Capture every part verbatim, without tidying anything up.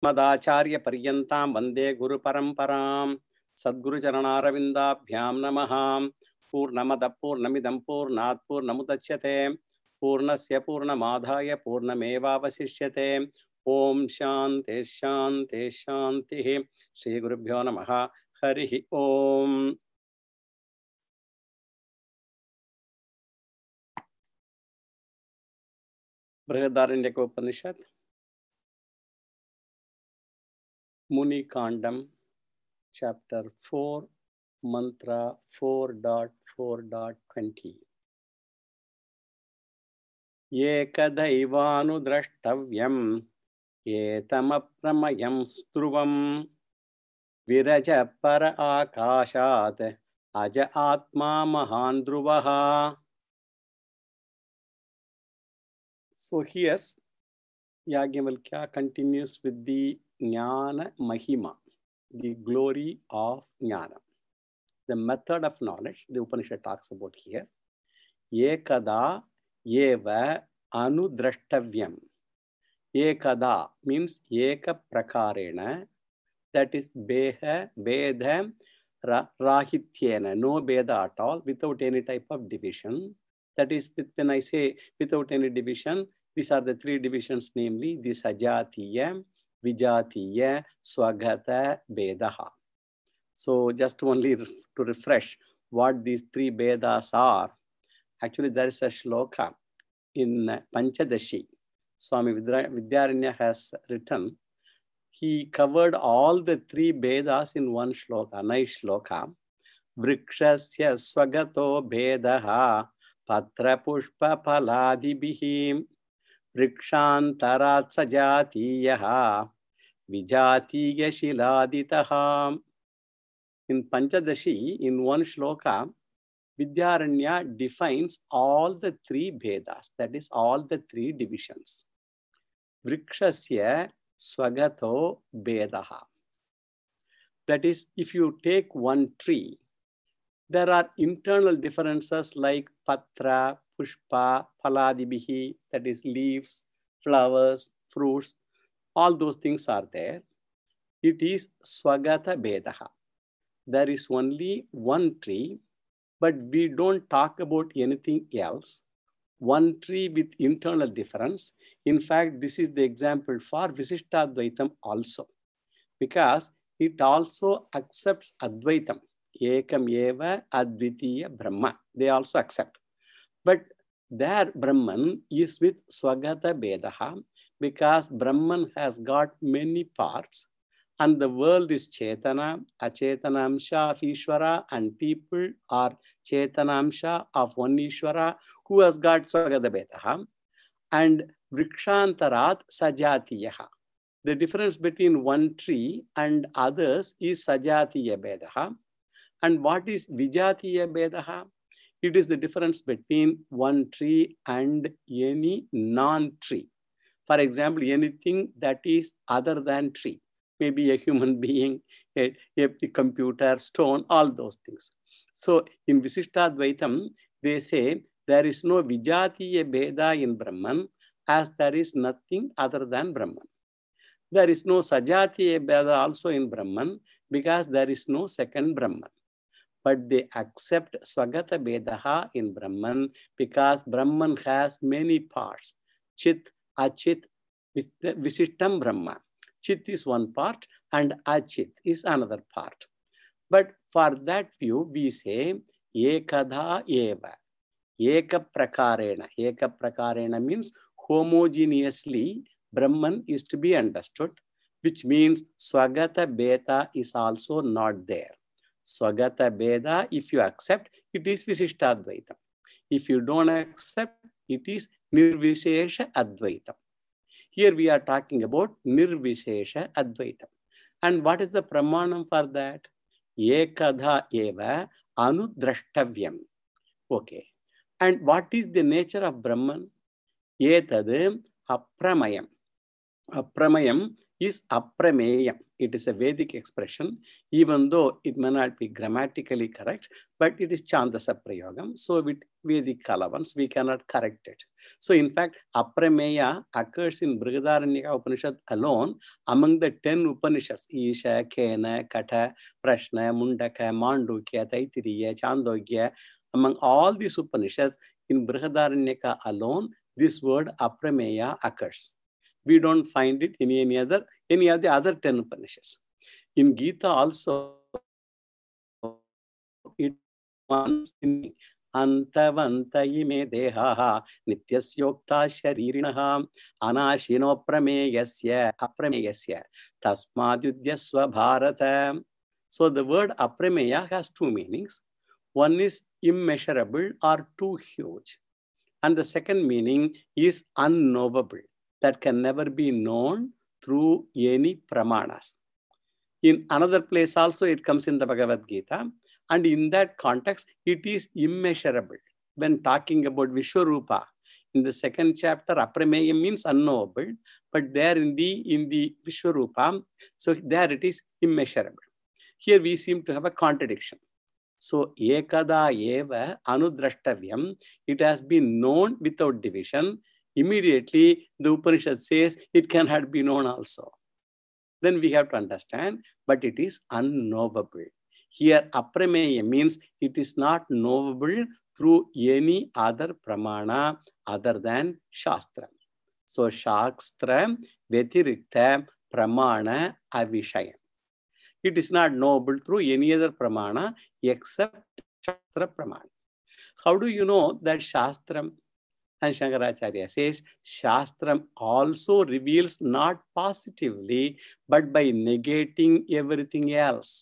Madacharya Paryantam Vande Guru Paramparam Sadguru Charanaravindaabhyam Namah Purnamada Purnamidam Purnat Purnamudachyate Purnasya Purnamadhaya Purnameva Vasishyate Om Shanti Shanti Shanti Shri Gurubhyo Namaha Harihi Om. Brihadaranyaka Upanishad Muni Kandam Chapter four Mantra four point four point twenty Ekadaivanu drashtavyam Etamapramayam struvam Viraja para akashat Aja atma mahandruvaha. So here Yagyavalkya continues with the Jnana Mahima, the glory of Jnana. The method of knowledge the Upanishad talks about here. Ekada eva anudrashtavyam. Ekada means eka prakarena, that is beha, bedha, rahityena, no beda at all, without any type of division. That is, when I say without any division, these are the three divisions, namely the Sajatiya, Vijatiya, Swagata, Bedaha. So just only to refresh what these three Vedas are, actually there is a shloka in Panchadashi. Swami Vidyaranya has written, he covered all the three Vedas in one shloka, nice shloka. Vrikshasya swagato Vedaha Patra Pushpa Paladibhim Vrikshantarat Sajatiyaha Vijatiya Shiladitaha. In Panchadashi, in one shloka, Vidyaranya defines all the three Vedas, that is, all the three divisions. Vrikshasya Swagato Vedaha. That is, if you take one tree, there are internal differences like Patra, Pushpa, Paladibhihi, that is, leaves, flowers, fruits, all those things are there. It is Swagata Vedaha. There is only one tree, but we don't talk about anything else. One tree with internal difference. In fact, this is the example for Visishtadvaitam also, because it also accepts Advaitam. Ekam eva advitiya Brahma. They also accept. But their Brahman is with Swagata Vedaha, because Brahman has got many parts. And the world is Chetana, Achetanamsha of Ishvara, and people are Chetanamsha of one Ishvara who has got Swagata Vedaha. And Vrikshantarat Sajatiyaha. The difference between one tree and others is Sajatiya Vedaha. And what is Vijatiya Vedaha? It is the difference between one tree and any non-tree. For example, anything that is other than tree. Maybe a human being, a, a computer, stone, all those things. So in Visishtadvaitam, they say there is no Vijatiya Veda in Brahman, as there is nothing other than Brahman. There is no Sajatiya Veda also in Brahman, because there is no second Brahman. But they accept Swagata Vedaha in Brahman, because Brahman has many parts. Chit, Achit, Visishtam Brahma. Chit is one part and Achit is another part. But for that view, we say Ekadha Eva. Eka Prakarena. Eka Prakarena means homogeneously Brahman is to be understood, which means Swagata Beta is also not there. Swagata Beta, if you accept, it is Visishtadvaitam. If you don't accept, it is Nirvishesha Advaitam. Here we are talking about Nirvishesha Advaitam. And what is the pramanam for that? Ekadha eva anudrashtavyam. Okay. And what is the nature of Brahman? Etad apramayam. Apramayam is aprameyam. It is a Vedic expression, even though it may not be grammatically correct, but it is Chandasa Prayogam. So with Vedic allowance, we cannot correct it. So in fact, aprameya occurs in Brihadaranyaka Upanishad alone among the ten Upanishads, Isha, Kena, Katha, Prashna, Mundaka, Mandukya, Taittiriya, Chandogya. Among all these Upanishads, in Brihadaranyaka alone, this word aprameya occurs. We don't find it in any other, any of the other ten Upanishads. In Gita also, it once in Antavanta ime dehaha nityasyokta sharirinaha anashino prameyasya aprameyasya tasmadyudyasva bharata. So the word aprameya has two meanings. One is immeasurable or too huge. And the second meaning is unknowable, that can never be known through any pramanas. In another place also it comes in the Bhagavad Gita, and in that context it is immeasurable. When talking about Vishwarupa, in the second chapter, aprameya means unknowable, but there in the, in the Vishwarupa, so there it is immeasurable. Here we seem to have a contradiction. So, ekada eva anudrashtavyam, it has been known without division. Immediately, the Upanishad says it cannot be known also. Then we have to understand, but it is unknowable. Here, aprameya means it is not knowable through any other pramana other than Shastra. So, Shastra Vetirikta Pramana Avishaya. It is not knowable through any other pramana except Shastra Pramana. How do you know that Shastram? And Shankaracharya says, Shastram also reveals not positively, but by negating everything else.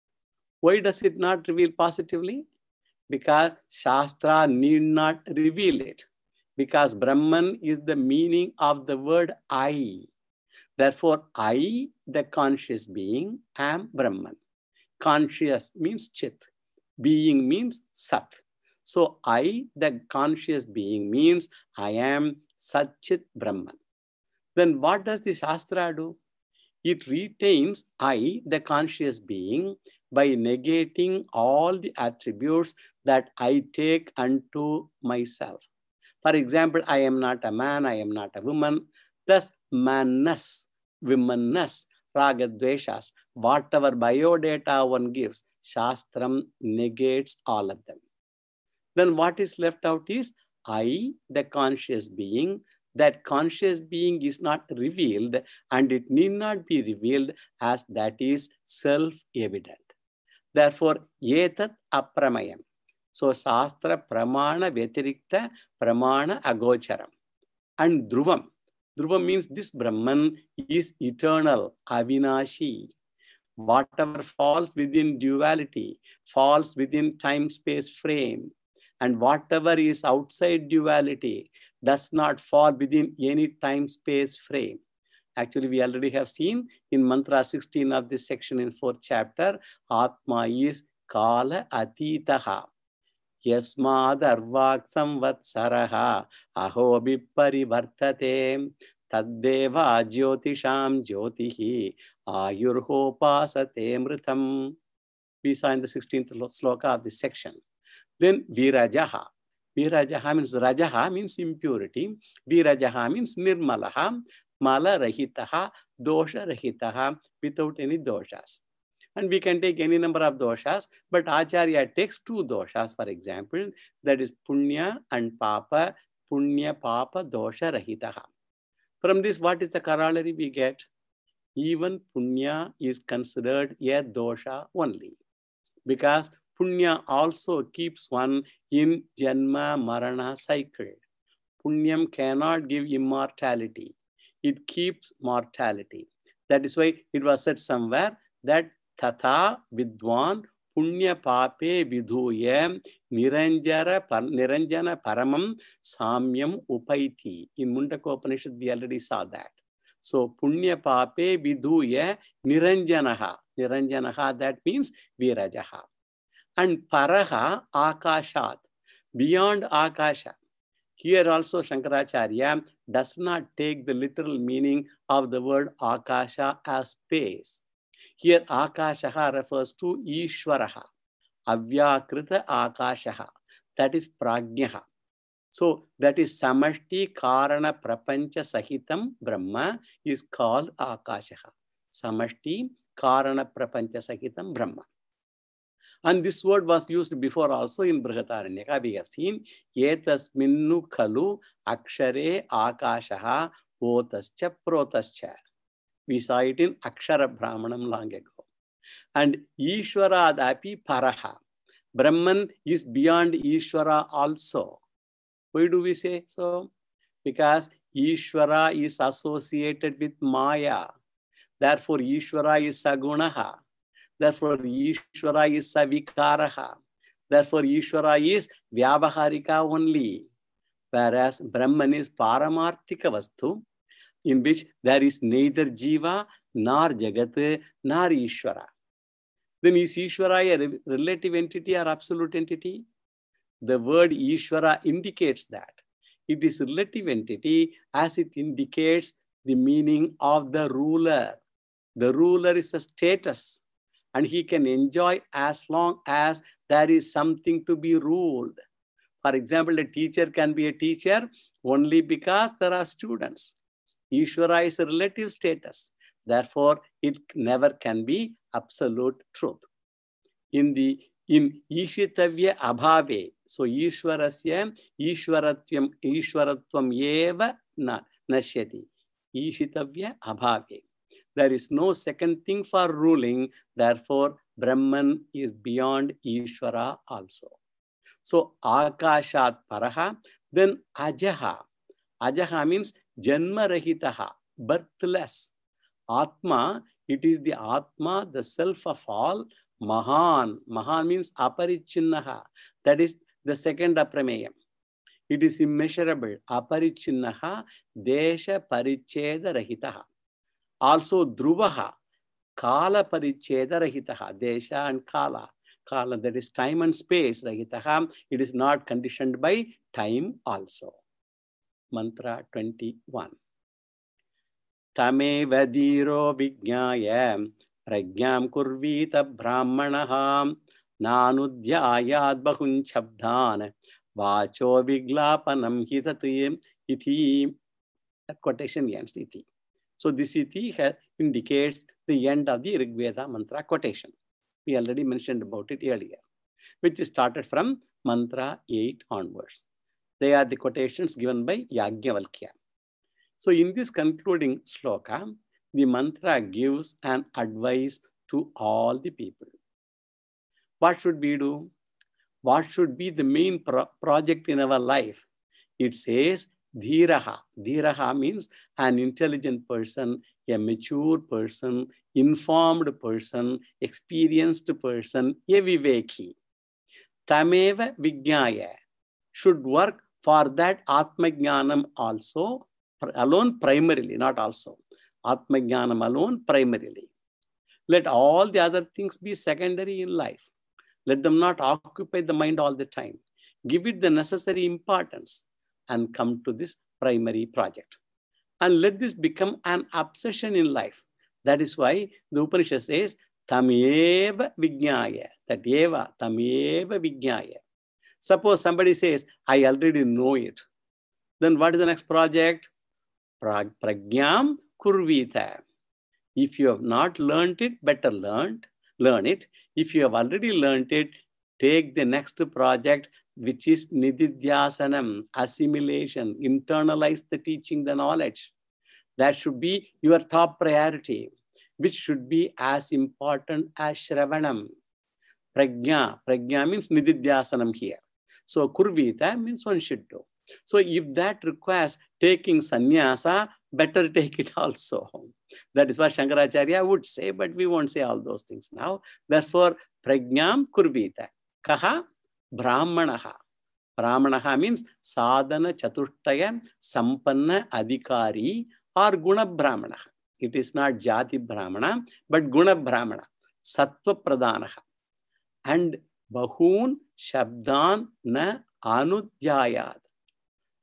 Why does it not reveal positively? Because Shastra need not reveal it. Because Brahman is the meaning of the word I. Therefore, I, the conscious being, am Brahman. Conscious means Chit. Being means Sat. So, I, the conscious being, means I am Satchit Brahman. Then what does the Shastra do? It retains I, the conscious being, by negating all the attributes that I take unto myself. For example, I am not a man, I am not a woman. Thus, manness, womanness, ragadveshas, whatever biodata one gives, Shastram negates all of them. Then what is left out is I, the conscious being. That conscious being is not revealed, and it need not be revealed, as that is self-evident. Therefore, etat apramayam. So, Shastra pramana vetirikta pramana agocharam. And dhruvam. Dhruvam means this Brahman is eternal, avinashi. Whatever falls within duality, falls within time-space frame. And whatever is outside duality does not fall within any time-space frame. Actually, we already have seen in mantra sixteen of this section in fourth chapter, Atma is Kala Atitaha. Yasmad Arvak Samvatsaraha Aho Viparivartate Taddeva Jyotisham Jyotihi Ayurhopasate Mritam. We saw in the sixteenth sloka of this section. Then Virajaha. Virajaha means Rajaha means impurity. Virajaha means Nirmalaha, Mala Rahitaha, Dosha Rahitaha, without any doshas. And we can take any number of doshas, but Acharya takes two doshas, for example, that is Punya and Papa, Punya Papa Dosha Rahitaha. From this, what is the corollary we get? Even Punya is considered a dosha only, because Punya also keeps one in Janma Marana cycle. Punyam cannot give immortality. It keeps mortality. That is why it was said somewhere that Tata Vidwan Punya Pape Vidhuya Niranjara Niranjana Paramam Samyam Upaiti. In Mundaka Upanishad, we already saw that. So Punya Pape Vidhuya Niranjanaha. Niranjanaha, that means Virajaha. And Paraha Akashat, beyond Akasha. Here also Shankaracharya does not take the literal meaning of the word Akasha as space. Here Akasha refers to Ishvaraha, Avyakrita Akasha, that is Prajnaha. So that is Samashti Karana Prapancha Sahitam Brahma is called Akasha. Samashti Karana Prapancha Sahitam Brahma. And this word was used before also in Brihadaranyaka. We have seen Etasminnu Kalu Akshare Akashaha Otascha Protascha. We saw it in Akshara Brahmanam long ago. And Ishvara Adapi Paraha. Brahman is beyond Ishvara also. Why do we say so? Because Ishvara is associated with Maya. Therefore, Ishvara is Sagunaha. Therefore, Ishvara is Savikaraha. Therefore, Ishvara is Vyavaharika only. Whereas Brahman is Paramarthika Vastu, in which there is neither Jiva, nor Jagat, nor Ishvara. Then is Ishvara a relative entity or absolute entity? The word Ishvara indicates that. It is a relative entity as it indicates the meaning of the ruler. The ruler is a status, and he can enjoy as long as there is something to be ruled. For example, a teacher can be a teacher only because there are students. Ishvara is a relative status. Therefore, it never can be absolute truth. In the in Ishitavya Abhave, so Ishvarasya Ishvaratvam Ishvaratvam eva na nashyati. Ishitavya Abhave. There is no second thing for ruling. Therefore, Brahman is beyond Ishvara also. So, Akashat Paraha, then Ajaha. Ajaha means Janma Rahitaha, birthless. Atma, it is the Atma, the self of all. Mahan. Mahan means Aparichinnaha. That is the second Aprameyam. It is immeasurable. Aparichinnaha, Desha Paricheda Rahitaha. Also Dhruvaha, Kala Paricheda Rahitaha, Desha and Kala. Kala, that is time and space, Rahitaha. It is not conditioned by time also. Mantra twenty-one. Tameva dhiro vijñāya prajñām kurvīta brahmanah nānudhyāyād bahun chabdhān vācho viglāpanam hitati iti. That quotation ends iti. So this iti indicates the end of the Rigveda mantra quotation. We already mentioned about it earlier, which started from mantra eight onwards. They are the quotations given by Yajnavalkya. So in this concluding sloka, the mantra gives an advice to all the people. What should we do? What should be the main pro project in our life? It says, Dhiraha. Dhiraha means an intelligent person, a mature person, informed person, experienced person, a viveki. Tameva vijñāya should work for that Atma Jnanam also, alone primarily, not also. Atma Jnanam alone primarily. Let all the other things be secondary in life. Let them not occupy the mind all the time. Give it the necessary importance and come to this primary project. And let this become an obsession in life. That is why the Upanishad says, Tameva vijñāya. That eva, tameva vijñāya. Suppose somebody says, I already know it. Then what is the next project? Prajñām kurvīta. If you have not learned it, better learn, learn it. If you have already learned it, take the next project, which is nididhyasanam, assimilation, internalize the teaching, the knowledge. That should be your top priority, which should be as important as Shravanam. Prajna, prajna means nididhyasanam here. So kurvita means one should do. So if that requires taking sannyasa, better take it also. That is what Shankaracharya would say, but we won't say all those things now. Therefore, prajnam kurvita. Kaha? Brahmanaha. Brahmanaha means sadhana chatushtaya sampanna adhikari or guna brahmanaha. It is not jati brahmana, but guna brahmana. Sattva pradanaha. And bahun shabdan na anudhyayad.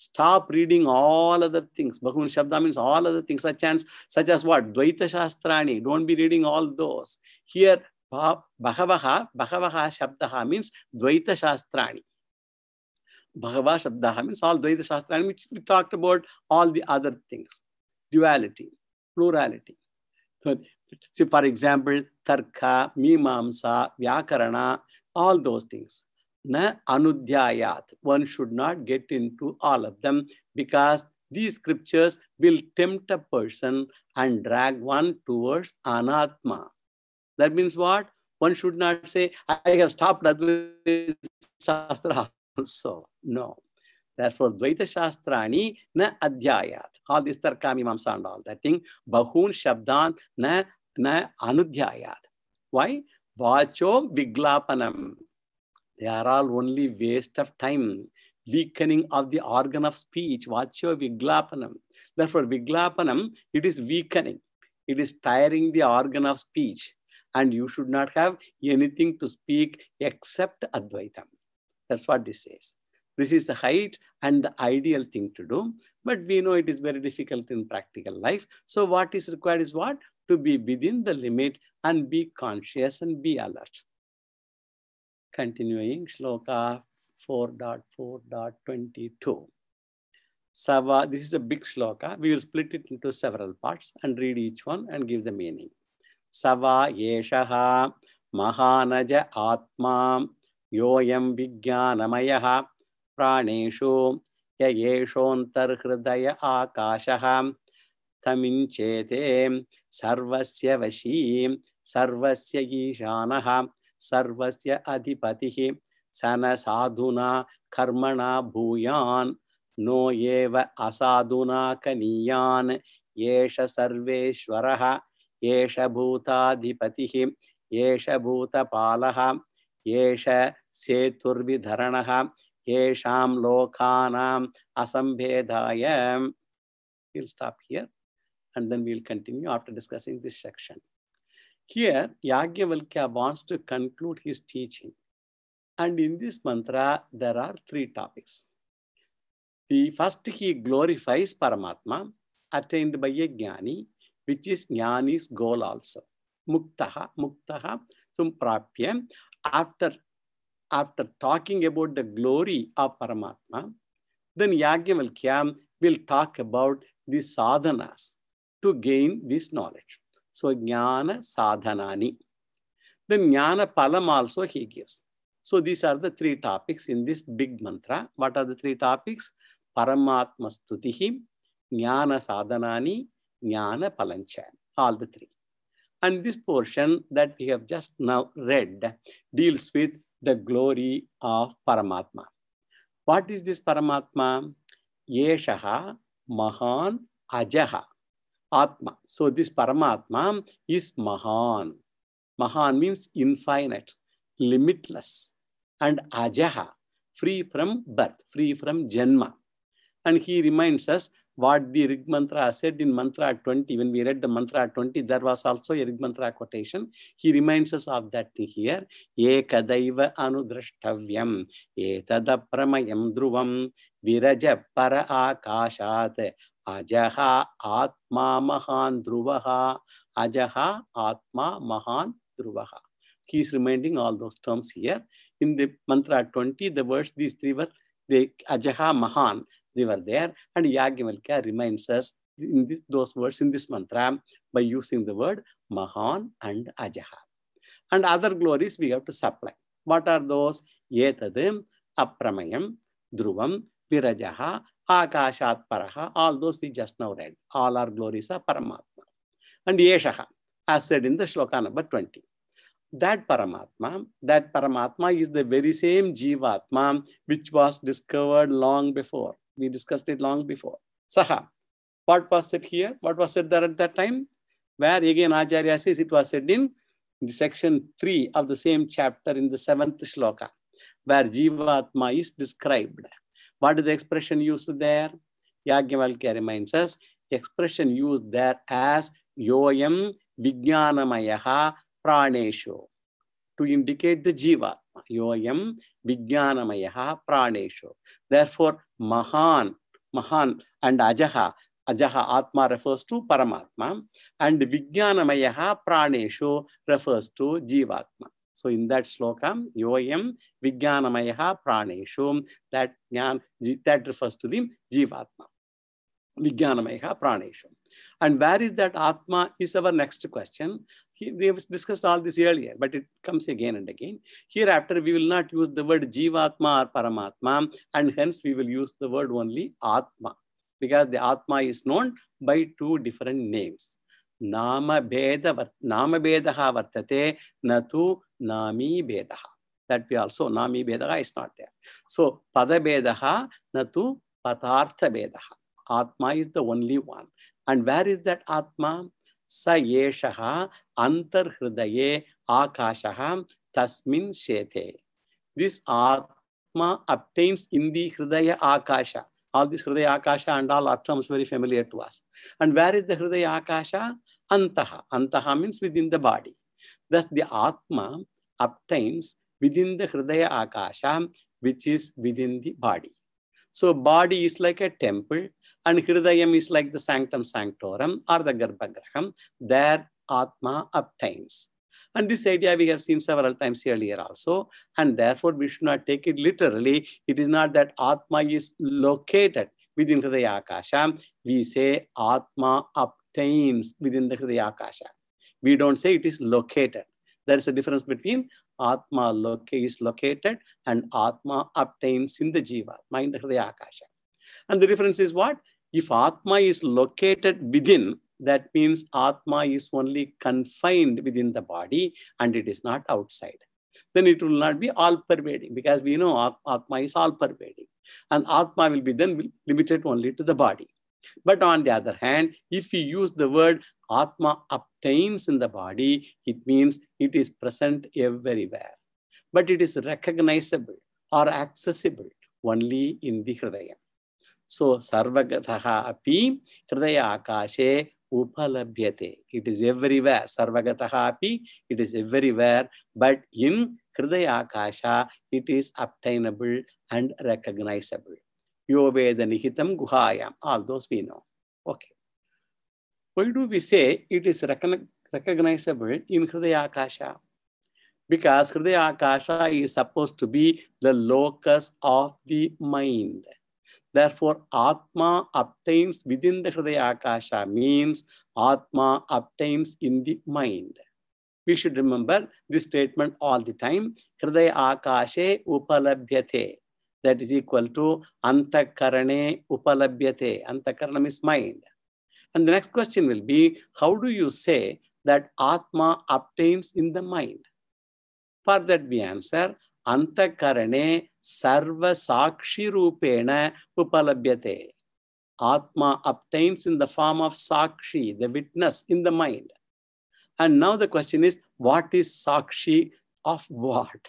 Stop reading all other things. Bahun Shabda means all other things, such as, such as what? Dvaita Shastrani. Don't be reading all those. Here, Bhagavaha, Bhagavaha Shabdaha means Dvaita Shastrani. Bhagava Shabdaha means all Dvaita Shastrani, which we talked about all the other things. Duality, plurality. So, see, for example, Tarka, Mimamsa, Vyakarana, all those things. Na anudhyayat. One should not get into all of them because these scriptures will tempt a person and drag one towards anatma. That means what? One should not say, I have stopped Advaita Shastra also. No. Therefore, Dvaita Shastrani na adhyayat. All this Tarka, Mimamsa and all that thing. Bahun Shabdan na, na anudhyayat. Why? Vacho Viglapanam. They are all only waste of time. Weakening of the organ of speech. Vacho Viglapanam. Therefore, Viglapanam, it is weakening. It is tiring the organ of speech. And you should not have anything to speak except Advaitam. That's what this says. This is the height and the ideal thing to do. But we know it is very difficult in practical life. So what is required is what? To be within the limit and be conscious and be alert. Continuing, Shloka four point four point twenty-two. Sava, this is a big shloka. We will split it into several parts and read each one and give the meaning. Sava yeshaha mahanaja atma yoyam vijnanamayaha praneshu yayeshontar hridaya akashaha taminchete sarvasya vashi sarvasya ishanaha sarvasya adhipatihi sana sadhuna karmana bhuyan no eva asadhuna kaniyan yesha sarveshwaraha yesha bhutadhipatihi yesha bhutapalaha yesha seturvidharanaha yesham lokhanam asambhedaya. We'll stop here and then we'll continue after discussing this section. Here, Yajnavalkya wants to conclude his teaching. And in this mantra, there are three topics. The first, he glorifies Paramatma, attained by a Jnani, which is Jnani's goal also. Muktaha, Muktaha, Sumprapya. After, after talking about the glory of Paramatma, then Yajnavalkya will talk about the sadhanas to gain this knowledge. So, Jnana Sadhanani. Then Jnana Palam also he gives. So, these are the three topics in this big mantra. What are the three topics? Paramatma Stutihi, Jnana Sadhanani, Jnana Palancha. All the three. And this portion that we have just now read deals with the glory of Paramatma. What is this Paramatma? Yeshaha Mahan Ajaha. Atma. So this Paramatma is Mahan. Mahan means infinite, limitless, and Ajaha, free from birth, free from Janma. And he reminds us what the Rig Mantra said in Mantra twenty. When we read the Mantra twenty, there was also a Rig Mantra quotation. He reminds us of that thing here. Ekadaiva anudrashtavyam, etadapramayam dhruvam, viraja para akashat, ajaha atma mahan dhruvaha, ajaha atma mahan dhruvaha. He is reminding all those terms here. In the Mantra twenty, the words, these three were, the ajaha mahan, they were there, and Yajnavalkya reminds us in this, those words in this mantra by using the word Mahan and Ajaha. And other glories we have to supply. What are those? Yetadim, Apramayam, Dhruvam, Virajaha, Akashat Paraha. All those we just now read. All our glories are Paramatma. And Yeshaha, as said in the shloka number twenty. That Paramatma, that Paramatma is the very same Jivatma which was discovered long before. We discussed it long before. Saha. What was said here? What was said there at that time? Where again Acharya says it was said in the section three of the same chapter in the seventh shloka, where Jivatma is described. What is the expression used there? Yajnavalkya reminds us, expression used there as Yoyam Vijnanamayaha Pranesho, to indicate the Jivatma. Yoyam Vijnanamayaha Pranesho. Therefore, Mahan, Mahan and Ajaha. Ajaha Atma refers to Paramatma, and Vijnanamayaha Praneshu refers to Jivatma. So in that sloka, Yoyam Vijnanamayaha Praneshu, that, that refers to the Jivatma. Vijnanamayaha Praneshu. And where is that Atma is our next question. We have discussed all this earlier, but it comes again and again. Hereafter, we will not use the word Jivatma or Paramatma, and hence we will use the word only Atma, because the Atma is known by two different names. Nama Beda, Nama Bedaha Vartate, Natu Nami Bedaha. That we also, Nami Bedaha is not there. So, Pada Bedaha, Natu Patartha Bedaha. Atma is the only one. And where is that Atma? Sa Yeshaha Antar Hridaye Akashaha Tasmin Shete. This Atma obtains in the Hridaya Akasha. All this Hridaya Akasha and all are terms very familiar to us. And where is the Hridaya Akasha? Antaha. Antaha means within the body. Thus the Atma obtains within the Hridaya Akasha, which is within the body. So body is like a temple, and Hridayam is like the sanctum sanctorum or the Garbhagraham. There Atma obtains. And this idea we have seen several times earlier also. And therefore we should not take it literally. It is not that Atma is located within Hridaya Akasha. We say Atma obtains within the Hridaya Akasha. We don't say it is located. There is a difference between Atma is located and Atma obtains in the Jivatma, in the Hridaya Akasha. And the difference is what? If Atma is located within, that means Atma is only confined within the body and it is not outside. Then it will not be all-pervading, because we know Atma is all-pervading. And Atma will be then limited only to the body. But on the other hand, if we use the word Atma obtains in the body, it means it is present everywhere. But it is recognizable or accessible only in the Hridaya. So, Sarvagataha api Hridaya Akashe upalabhyate. It is everywhere. Sarvagataha api, it is everywhere. But in Hridaya Akasha, it is obtainable and recognizable. Yoveda Nihitam Guhayam. All those we know. Okay. Why do we say it is recognizable in Hridaya Akasha? Because Hridaya Akasha is supposed to be the locus of the mind. Therefore, Atma obtains within the Hridaya Akasha means Atma obtains in the mind. We should remember this statement all the time. Hridaya Akashe upalabhyate. That is equal to Antakarane upalabhyate. Antakaranam is mind. And the next question will be, how do you say that Atma obtains in the mind? For that we answer, Antakarane sarva sakshi rupena upalabhyate. Atma obtains in the form of sakshi, the witness in the mind. And now the question is, what is sakshi of what?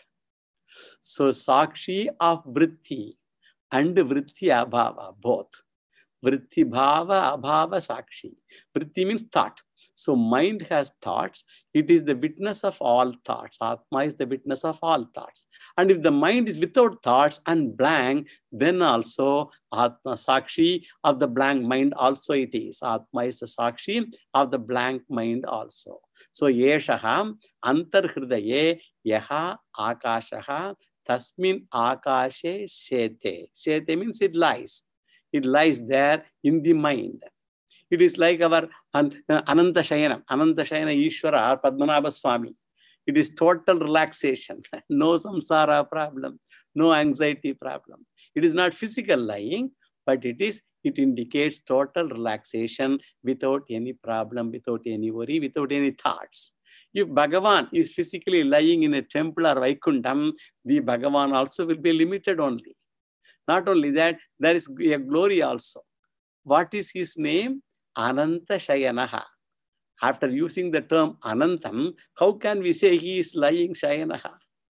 So sakshi of vritti and vritti abhava, both. Vritti bhava, abhava, sakshi. Vritti means thought. So mind has thoughts. It is the witness of all thoughts. Atma is the witness of all thoughts. And if the mind is without thoughts and blank, then also Atma sakshi of the blank mind also it is. Atma is the sakshi of the blank mind also. So yeshaham antar hridaye yaha akashaha tasmin akashe shete. Shete means it lies. It lies there in the mind. It is like our Ananta Shayana, Ananta Shayana Ishwara, Padmanabha Swami. It is total relaxation, no samsara problem, no anxiety problem. It is not physical lying, but it is, it indicates total relaxation without any problem, without any worry, without any thoughts. If Bhagavan is physically lying in a temple or Vaikuntham, the Bhagavan also will be limited only. Not only that, there is a glory also. What is his name? Ananta Shayanaha. After using the term Anantam, how can we say he is lying Shayanaha?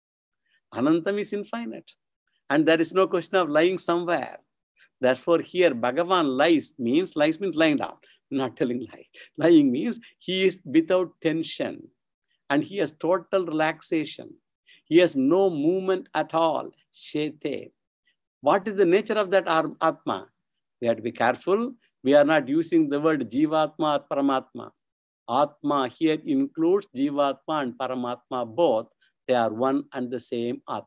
Anantam is infinite. And there is no question of lying somewhere. Therefore, here Bhagavan lies means, lies means lying down, not telling lie. Lying means he is without tension and he has total relaxation. He has no movement at all. Shete. What is the nature of that Atma? We have to be careful. We are not using the word Jivatma or Paramatma. Atma here includes Jivatma and Paramatma both. They are one and the same Atma.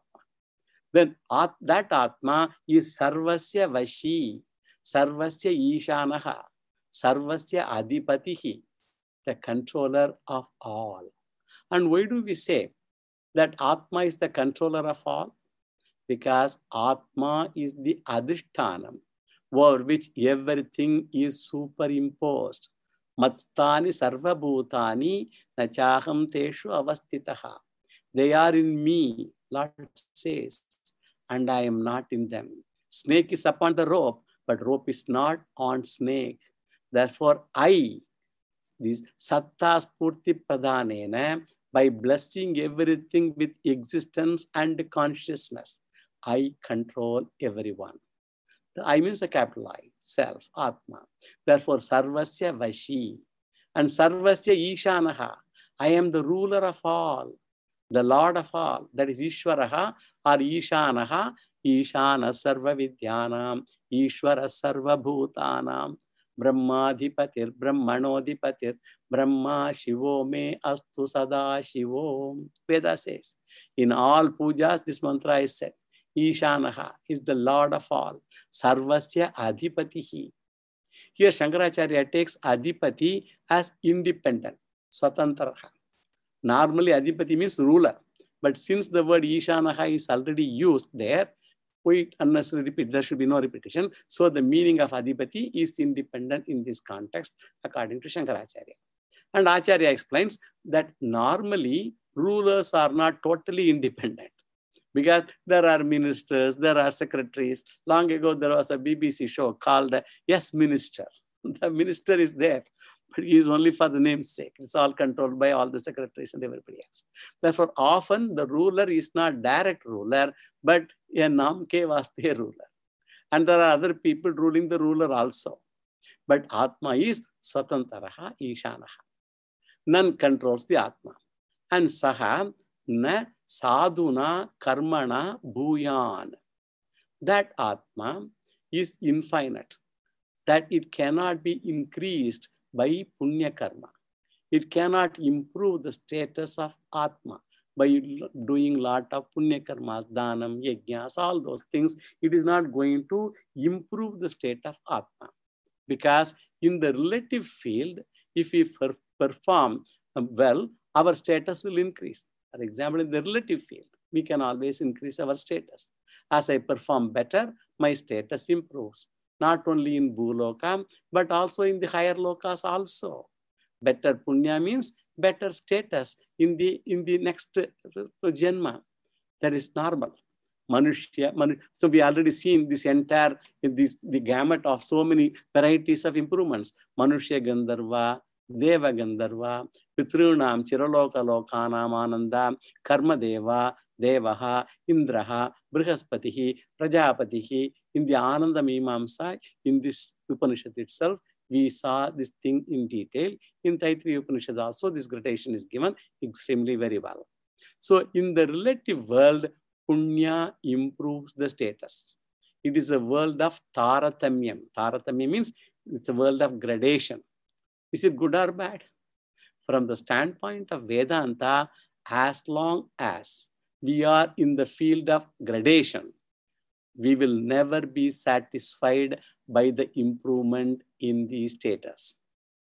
Then at, that Atma is Sarvasya Vashi, Sarvasya Ishanaha, Sarvasya Adipatihi, the controller of all. And why do we say that Atma is the controller of all? Because Atma is the Adhishthanam, over which everything is superimposed. Matstani sarvabhutani nachaham teshu avastitaha. They are in me, Lord says, and I am not in them. Snake is upon the rope, but rope is not on snake. Therefore, I, this Satta Spurti Pradhanena, by blessing everything with existence and consciousness, I control everyone. The I means a capital I, self, Atma. Therefore, Sarvasya Vashi and Sarvasya Ishanaha. I am the ruler of all, the Lord of all. That is Ishwaraha or Ishanaha. Ishana Sarva Vidyanam, Ishwara Sarva Bhutanam, Brahmadhipatir, Brahmanodhipatir, Brahma Shivo me astu sada Shivo. Veda says, in all pujas, this mantra is said. Ishanaha is the Lord of all. Sarvasya Adhipatihi. Here Shankaracharya takes Adhipati as independent, Swatantraha. Normally Adhipati means ruler. But since the word Ishanaha is already used there, we unnecessarily repeat. There should be no repetition. So the meaning of Adhipati is independent in this context, according to Shankaracharya. And Acharya explains that normally rulers are not totally independent. Because there are ministers, there are secretaries. Long ago, there was a B B C show called Yes Minister. The minister is there, but he is only for the name's sake. It's all controlled by all the secretaries and everybody else. Therefore, often the ruler is not direct ruler, but a namke vaste ruler. And there are other people ruling the ruler also. But Atma is Swatantaraha Ishanaha. None controls the Atma. And Saha na sadhuna karmana bhuyan. That Atma is infinite, that it cannot be increased by punya karma. It cannot improve the status of Atma by doing lot of punya karmas, dhanam, yajnas, all those things. It is not going to improve the state of Atma. Because in the relative field, if we perform well, our status will increase. For example, in the relative field, we can always increase our status. As I perform better, my status improves. Not only in Bhuloka, but also in the higher lokas also. Better punya means better status in the, in the next janma. That is normal. Manushya, manu so we already seen this entire, this, the gamut of so many varieties of improvements. Manushya Gandharva, Deva Gandharva, Pitrunam, Chiraloka Lokanam Ananda, Karma Deva, Devaha, Indraha, Brihaspatihi, Prajapatihi. In the Ananda Mimamsa, in this Upanishad itself, we saw this thing in detail. In Taittiriya Upanishad also, this gradation is given extremely very well. So in the relative world, Punya improves the status. It is a world of Taratamyam. Taratamyam means it's a world of gradation. Is it good or bad? From the standpoint of Vedanta, as long as we are in the field of gradation, we will never be satisfied by the improvement in the status.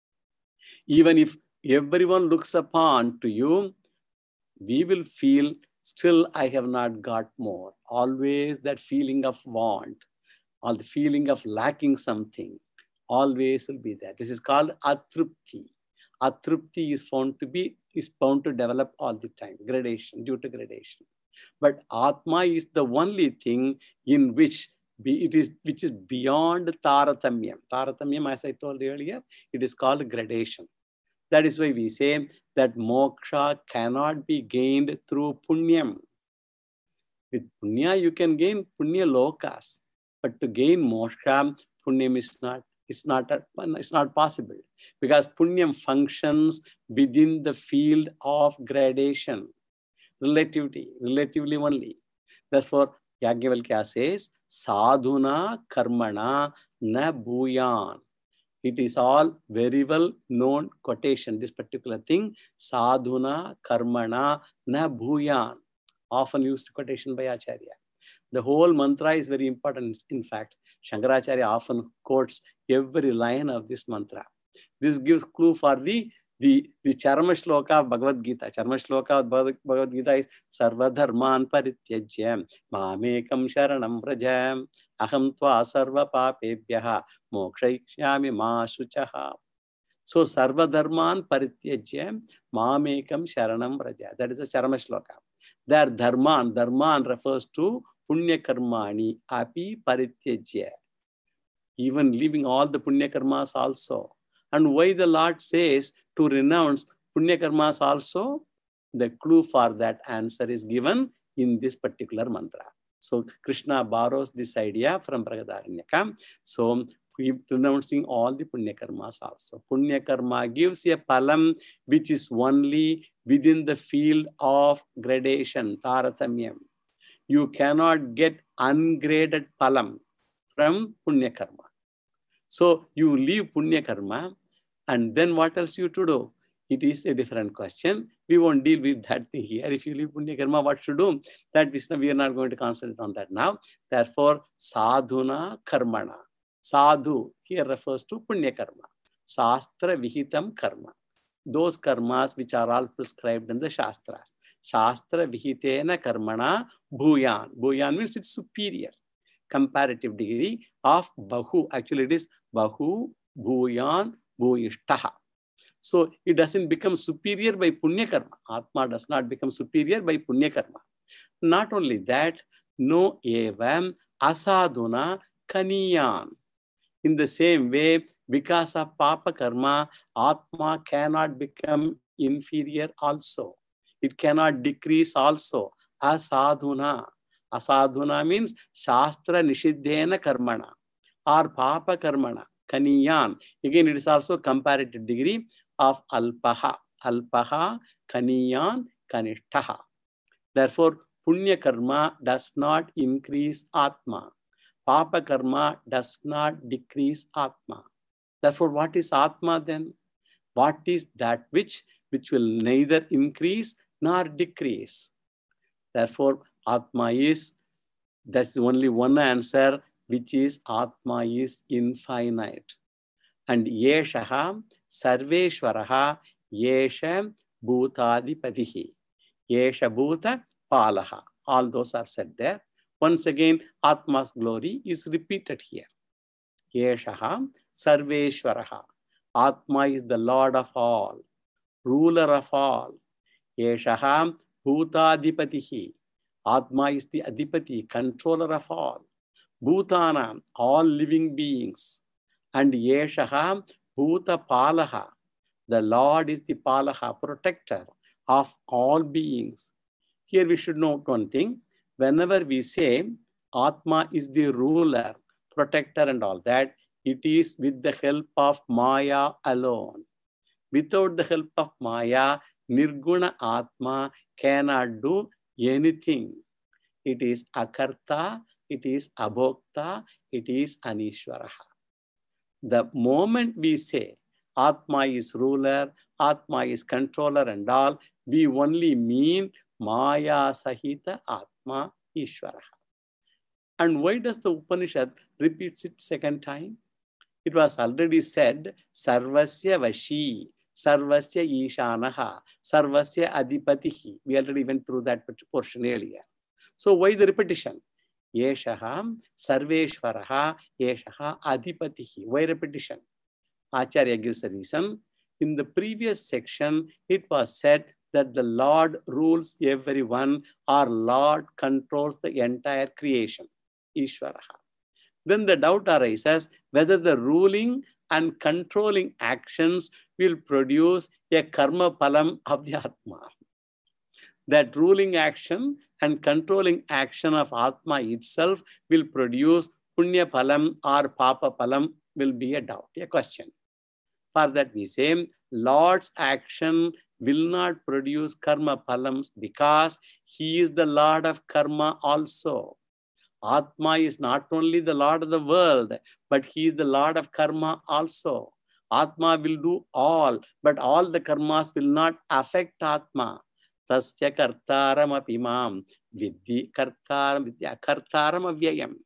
Even if everyone looks upon to you, we will feel, still I have not got more. Always that feeling of want, or the feeling of lacking something, always will be there. This is called atrupti. Atrupti is found to be, is bound to develop all the time, gradation, due to gradation. But Atma is the only thing in which be, it is, which is beyond Taratamyam. Taratamyam, as I told earlier, it is called gradation. That is why we say that moksha cannot be gained through punyam. With punya, you can gain punya lokas, but to gain moksha, punyam is not, it's not, a, it's not possible, because punyam functions within the field of gradation. Relativity, relatively only. Therefore, Yajnavalkya says, sadhuna karmana na bhuyan. It is all very well known quotation, this particular thing, sadhuna karmana na bhuyan, often used quotation by Acharya. The whole mantra is very important. In fact, Shankaracharya often quotes every line of this mantra. This gives clue for the the, the Charma Shloka of Bhagavad Gita. Charma Shloka of Bhagavad Gita is Sarva Dharman Parityajyam Mamekam Sharanam Vrajam Aham Tva Sarva Papebhyaha Mokshaishyami Ma Shuchaha. So Sarva Dharman Parityajyam Mamekam Sharanam Vraja. That is the Charma Shloka. There Dharman, Dharman refers to Punya Karmani Api Parityajya. Even leaving all the Punya Karmas also. And why the Lord says to renounce Punya Karmas also? The clue for that answer is given in this particular mantra. So Krishna borrows this idea from Pragadaranyaka. So renouncing all the Punya Karmas also. Punya Karma gives a palam which is only within the field of gradation, taratamyam. You cannot get ungraded palam from Punya Karma. So you leave Punya Karma, and then what else you to do? It is a different question. We won't deal with that thing here. If you leave Punya Karma, what to do? That we are not going to concentrate on that now. Therefore, sadhuna karmana. Sadhu here refers to Punya Karma. Shastra vihitam karma. Those karmas which are all prescribed in the Shastras. Shastra vihitena karmana bhuyan. Bhuyan means it's superior. Comparative degree of bahu. Actually, it is bahu, bhuyan, bhuyishtaha. So it doesn't become superior by punya karma. Atma does not become superior by punya karma. Not only that, no evam asadhuna kaniyan. In the same way, because of papa karma, Atma cannot become inferior also. It cannot decrease also. Asadhuna. Asadhuna means Shastra Nishiddhena Karmana or Papa Karmana. Kaniyan. Again, it is also comparative degree of Alpaha. Alpaha, Kaniyan, Kanishtaha. Therefore, Punya Karma does not increase Atma. Papa Karma does not decrease Atma. Therefore, what is Atma then? What is that which, which will neither increase nor decrease? Therefore, Atma is, that's only one answer, which is Atma is infinite. And Yeshaha, Sarveshwaraha, Yesha Bhutadipatihi. Yesha Bhuta Palaha. All those are said there. Once again, Atma's glory is repeated here. Yeshaha, Sarveshwaraha. Atma is the Lord of all, ruler of all. Yeshaha Bhutadipatihi. Atma is the Adipati, controller of all. Bhutana, all living beings. And Yeshaha Bhuta Palaha. The Lord is the Palaha, protector of all beings. Here we should note one thing. Whenever we say Atma is the ruler, protector and all that, it is with the help of Maya alone. Without the help of Maya, Nirguna Atma cannot do anything. It is Akarta, it is Abhokta, it is Anishwaraha. The moment we say Atma is ruler, Atma is controller and all, we only mean Maya Sahita Atma Ishwaraha. And why does the Upanishad repeats it second time? It was already said, Sarvasya Vashi, Sarvasya Ishanaha, Sarvasya Adipatihi. We already went through that portion earlier. So why the repetition? Yeshaha, Sarveshwaraha, Yeshaha, Adipatihi. Why repetition? Acharya gives a reason. In the previous section, it was said that the Lord rules everyone or Lord controls the entire creation. Ishwaraha. Then the doubt arises whether the ruling and controlling actions will produce a karma palam of the Atma. That ruling action and controlling action of Atma itself will produce punya palam or papa palam will be a doubt, a question. For that we say, Lord's action will not produce karma palams because he is the Lord of karma also. Atma is not only the Lord of the world, but he is the Lord of karma also. Atma will do all, but all the karmas will not affect Atma. Tasya kartaram apimam vidhi kartaram vidya kartaram avyayam.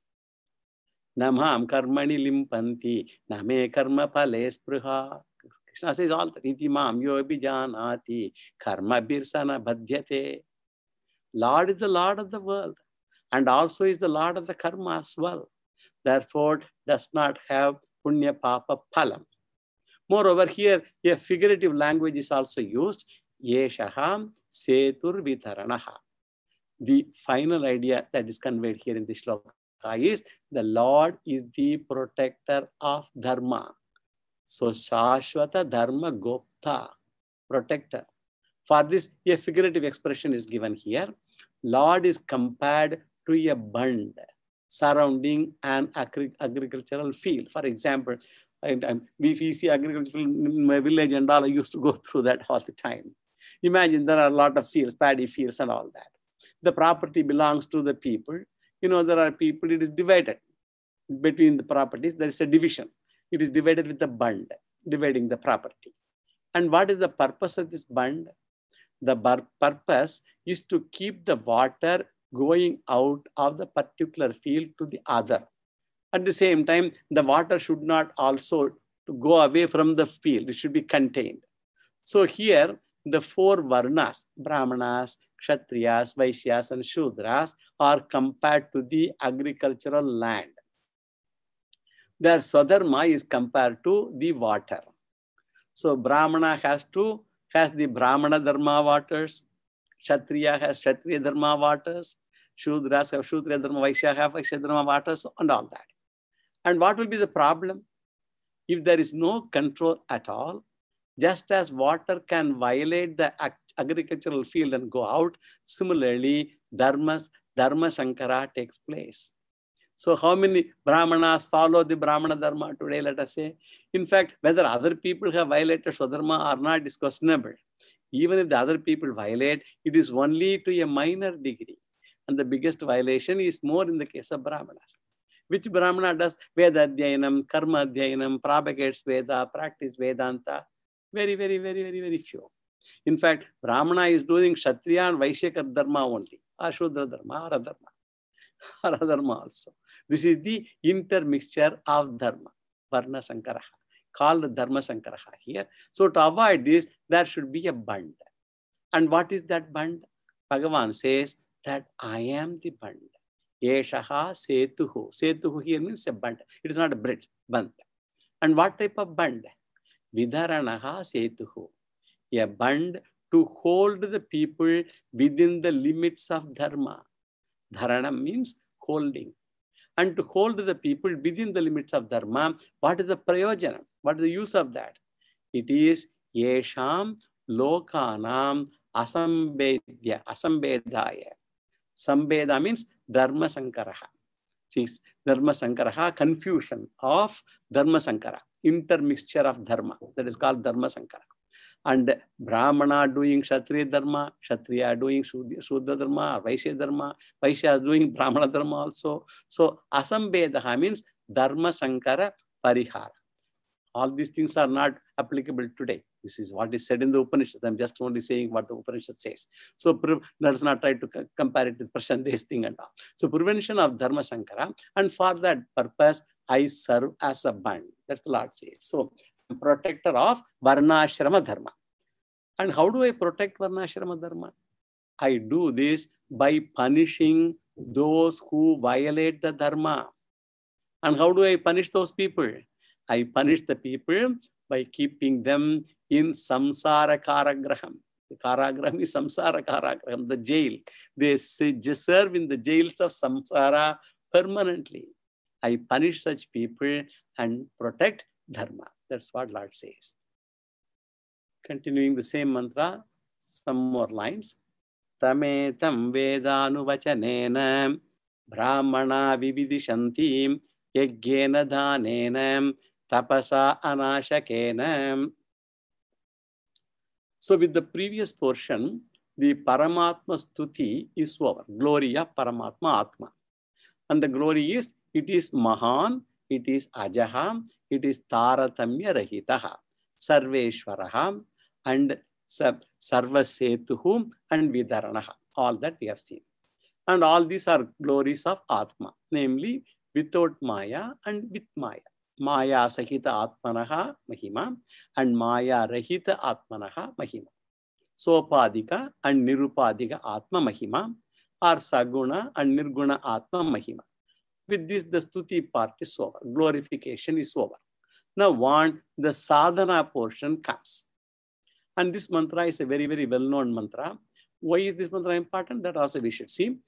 Namam karmani limpanti name karma pale spruha. Krishna says all that. Iti mam yo bijanati karma birsana badhyate. Lord is the Lord of the world and also is the Lord of the karma as well. Therefore, does not have punya papa phalam. Moreover, here a figurative language is also used. Yeshaham setur vitaranaha. The final idea that is conveyed here in this shloka is the Lord is the protector of dharma. So, Shashwata Dharma Gopta, protector. For this, a figurative expression is given here. Lord is compared to a bund surrounding an agri agricultural field. For example, I, I, we see agricultural in my village and all, I used to go through that all the time. Imagine there are a lot of fields, paddy fields and all that. The property belongs to the people. You know, there are people, it is divided between the properties. There is a division. It is divided with a bund, dividing the property. And what is the purpose of this bund? The purpose is to keep the water going out of the particular field to the other. At the same time, the water should not also to go away from the field. It should be contained. So here, the four varnas, Brahmanas, Kshatriyas, Vaishyas, and Shudras are compared to the agricultural land. Their Swadharma is compared to the water. So Brahmana has to has the Brahmana Dharma waters, Kshatriya has Kshatriya Dharma waters, Shudras have Shudra Dharma, Vaishya have Vaishya Dharma waters, and all that. And what will be the problem? If there is no control at all, just as water can violate the agricultural field and go out, similarly, dharmas, Dharma Sankara takes place. So how many Brahmanas follow the Brahmana Dharma today, let us say? In fact, whether other people have violated Swadharma or not is questionable. Even if the other people violate, it is only to a minor degree. And the biggest violation is more in the case of Brahmanas. Which Brahmana does Veda Adhyayanam, Karma Adhyayanam, propagates Veda, practice Vedanta? Very, very, very, very, very few. In fact, Brahmana is doing Kshatriya and Vaishyaka Dharma only, or Shudra Dharma, or Adharma, or Adharma also. This is the intermixture of Dharma, Varna Sankaraha, called Dharma Sankaraha here. So to avoid this, there should be a bund. And what is that bund? Bhagavan says that I am the bund. Yeshaha setuhu. Setuhu here means a bund. It is not a bridge, bund. And what type of bund? Vidharanaha setuhu. A bund to hold the people within the limits of dharma. Dharanam means holding. And to hold the people within the limits of dharma, what is the prayojanam? What is the use of that? It is yesham lokanam asambedya, asambedaya. Sambeda means dharma sankaraha. See, dharma sankaraha, confusion of dharma sankara, intermixture of dharma. That is called dharma sankara. And Brahmana doing Kshatriya Dharma, Kshatriya doing Shudra Dharma, Vaishya Dharma, Vaishya is doing Brahmana Dharma also. So Asambedaha means Dharma Sankara Parihara. All these things are not applicable today. This is what is said in the Upanishad. I'm just only saying what the Upanishad says. So let us not try to compare it with present day's thing and all. So prevention of Dharma Sankara, and for that purpose, I serve as a band. That's the Lord says. So protector of Varnashrama Dharma. And how do I protect Varnashrama Dharma? I do this by punishing those who violate the Dharma. And how do I punish those people? I punish the people by keeping them in samsara karagraham. The karagraham is samsara karagraham, the jail. They serve in the jails of samsara permanently. I punish such people and protect Dharma. That's what Lord says. Continuing the same mantra, some more lines. Tametam vedanu brahmana vividishantim yagyena dhanenam tapasa anashakenam. So with the previous portion, the Paramatma Stuti is over. Glory of Paramatma Atma. And the glory is, it is Mahan, it is Ajaha, it is Taratamya Rahitaha, Sarveshwaraha, and Sarvasetuhu, and Vidaranaha. All that we have seen. And all these are glories of Atma, namely without Maya and with Maya. Maya Sahita Atmanaha Mahima and Maya Rahita Atmanaha Mahima. Sopadika and Nirupadika Atma Mahima, or Saguna and Nirguna Atma Mahima. With this, the Stuti part is over. Glorification is over. Now, one, the sadhana portion comes. And this mantra is a very, very well-known mantra. Why is this mantra important? That also we should see.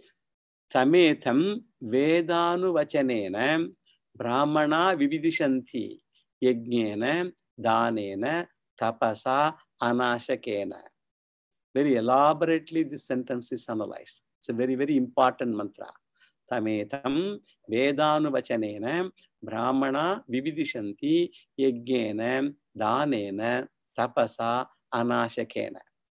Tametham Vedanu Vachanena Brahmana Vividishanti Yajnena Danena Tapasa Anashakena. Very elaborately, this sentence is analyzed. It's a very, very important mantra. Tametam Vedanu Vachanena Brahmana Vividishanti Yajnena Danena Tapasa Anashakena.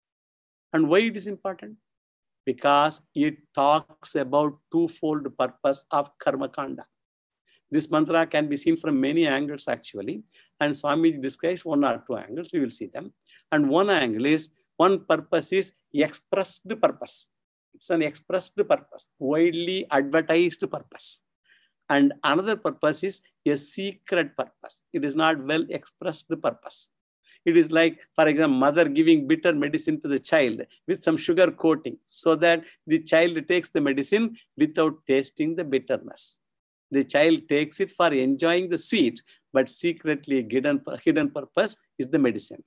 And why it is important? Because it talks about twofold purpose of Karma Kanda. This mantra can be seen from many angles actually. And Swamiji describes one or two angles. We will see them. And one angle is, one purpose is expressed purpose. It's an expressed purpose, widely advertised purpose. And another purpose is a secret purpose. It is not well expressed purpose. It is like, for example, mother giving bitter medicine to the child with some sugar coating so that the child takes the medicine without tasting the bitterness. The child takes it for enjoying the sweet, but secretly hidden, hidden purpose is the medicine.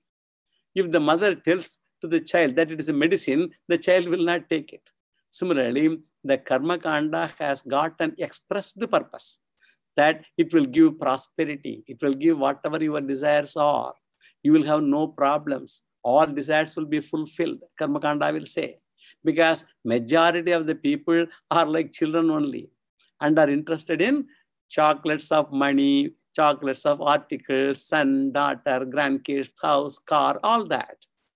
If the mother tells to the child that it is a medicine, the child will not take it. Similarly, the Karma Kanda has got an expressed purpose that it will give prosperity. It will give whatever your desires are. You will have no problems. All desires will be fulfilled, Karma Kanda will say. Because majority of the people are like children only and are interested in chocolates of money, chocolates of articles, son, daughter, grandkids, house, car, all that.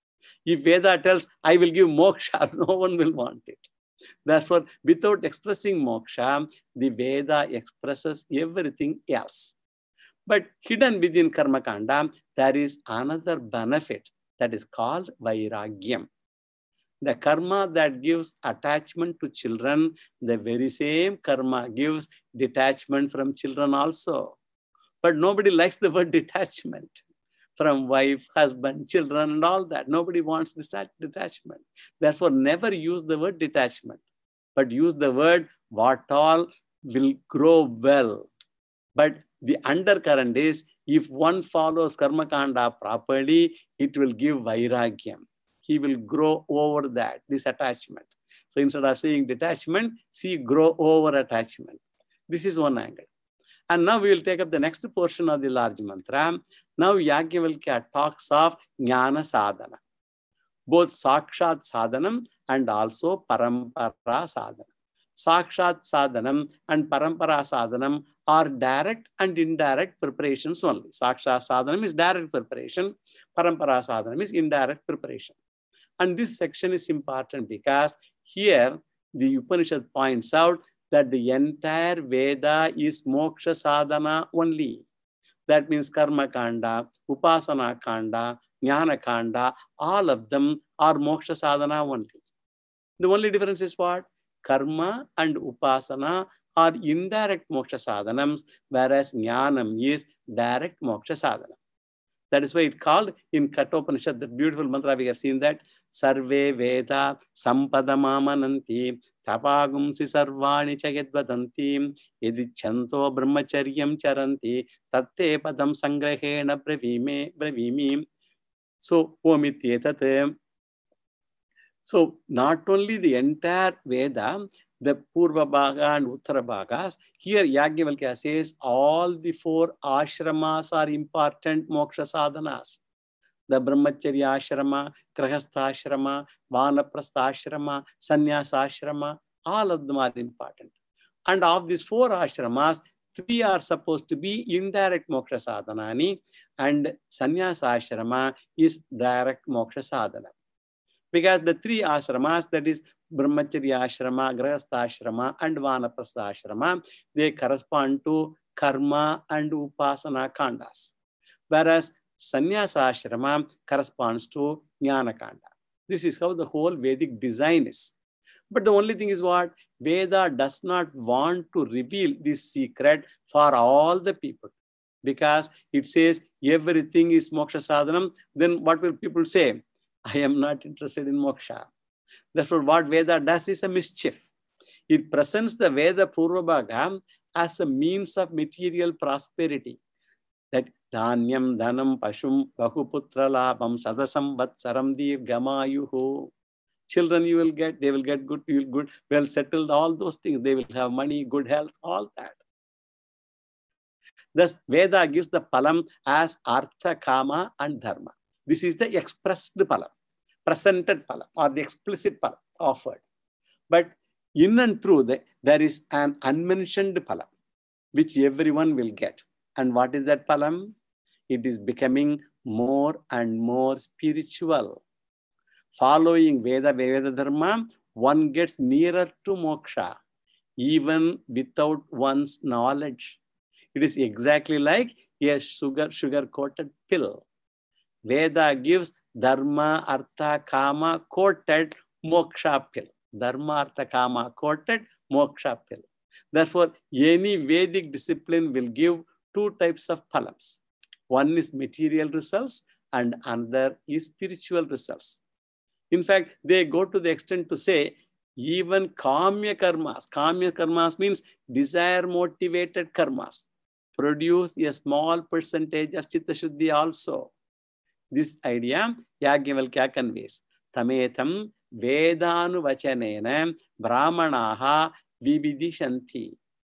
If Veda tells, I will give moksha, no one will want it. Therefore, without expressing moksha, the Veda expresses everything else. But hidden within Karma Kanda, there is another benefit that is called Vairagyam. The karma that gives attachment to children, the very same karma gives detachment from children also. But nobody likes the word detachment from wife, husband, children, and all that. Nobody wants this detachment. Therefore, never use the word detachment, but use the word what all will grow well. But the undercurrent is, if one follows Karma Kanda properly, it will give Vairagyam. He will grow over that, this attachment. So instead of saying detachment, see grow over attachment. This is one angle. And now we will take up the next portion of the large mantra. Now Yajnavalkya talks of Jnana Sadhana, both Sakshat Sadhanam and also Parampara Sadhanam. Sakshat Sadhanam and Parampara Sadhanam are direct and indirect preparations only. Sakshat Sadhanam is direct preparation. Parampara Sadhanam is indirect preparation. And this section is important because here the Upanishad points out that the entire Veda is moksha sadhana only. That means Karma Kanda, Upasana Kanda, Jnana Kanda, all of them are moksha sadhana only. The only difference is what? Karma and Upasana are indirect moksha sadhanams, whereas Jnanam is direct moksha sadhana. That is why it's called in Kathopanishad, the beautiful mantra we have seen that Sarve Veda Sampadamamananti Tapagumsi Sarvani Chayadvadanti Yedichanto Brahmacharyam Charanti Tatte Padam Sangrahena Bravime Bravimi. So, Omityetate. So, not only the entire Veda, the Purva Bhaga and Uttara Bhagas, here Yajnavalkya says all the four ashramas are important moksha sadhanas. The Brahmacharya ashrama, Grahastha ashrama, Vanaprastha ashrama, Sannyasa ashrama, all of them are important. And of these four ashramas, three are supposed to be indirect moksha sadhanani, and Sannyasa ashrama is direct moksha sadhana. Because the three ashramas, that is Brahmacharya ashrama, Grahastha ashrama, and Vanaprastha ashrama, they correspond to karma and upasana kandas. Whereas Sannyasa ashrama corresponds to Jnana kanda. This is how the whole Vedic design is. But the only thing is what? Veda does not want to reveal this secret for all the people. Because it says everything is moksha sadhanam, then what will people say? I am not interested in moksha. Therefore, what Veda does is a mischief. It presents the Veda Purvabhaga as a means of material prosperity. That dhanyam, dhanam, pashum, bahuputra labham, sadasam, vatsaram, dirgamayuhu. Children you will get, they will get good, you will good, well settled, all those things. They will have money, good health, all that. Thus, Veda gives the palam as artha, kama, and dharma. This is the expressed palam, presented palam, or the explicit palam offered. But in and through, the, there is an unmentioned palam, which everyone will get. And what is that palam? It is becoming more and more spiritual. Following Veda, Veda Dharma, one gets nearer to moksha, even without one's knowledge. It is exactly like a sugar, sugar-coated pill. Veda gives dharma, artha, kama, coated moksha pill. Dharma, artha, kama, coated moksha pill. Therefore, any Vedic discipline will give two types of palams. One is material results and another is spiritual results. In fact, they go to the extent to say, even kamya karmas, kamya karmas means desire-motivated karmas, produce a small percentage of chitta shuddhi also. This idea, Yajnavalkya conveys. Tametam vedanu vachanena brahmanaha vividishanti.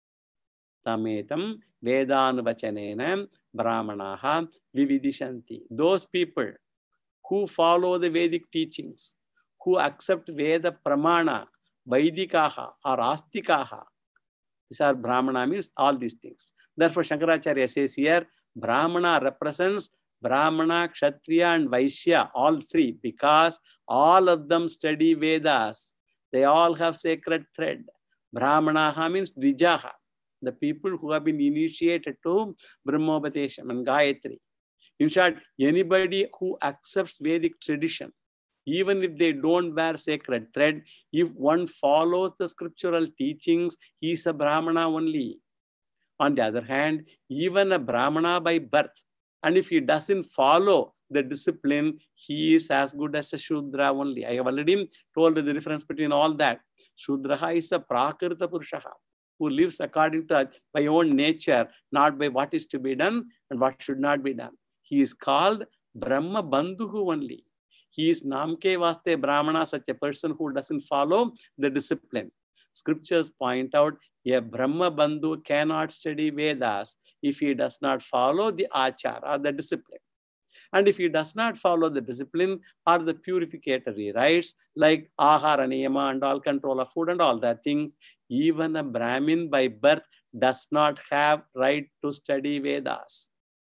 Tametam vedanu vachanena brahmanaha vividishanti. Those people who follow the Vedic teachings, who accept Veda Pramana, Vaidikaha or Astikaha. These are Brahmana, means all these things. Therefore, Shankaracharya says here, Brahmana represents Brahmana, Kshatriya and Vaishya, all three, because all of them study Vedas. They all have sacred thread. Brahmanaha means Dvijaha, the people who have been initiated to Brahmopatesham and Gayatri. In short, anybody who accepts Vedic tradition, even if they don't wear sacred thread, if one follows the scriptural teachings, he is a Brahmana only. On the other hand, even a Brahmana by birth, and if he doesn't follow the discipline, he is as good as a Shudra only. I have already told the difference between all that. Shudraha is a Prakrita Purushaha, who lives according to by own nature, not by what is to be done and what should not be done. He is called Brahma Bandhuhu only. He is Namke Vaste Brahmana, such a person who doesn't follow the discipline. Scriptures point out a Brahma Bandhu cannot study Vedas if he does not follow the achar or the discipline. And if he does not follow the discipline or the purificatory rites like ahara niyama and all, control of food and all that things, even a Brahmin by birth does not have right to study Vedas.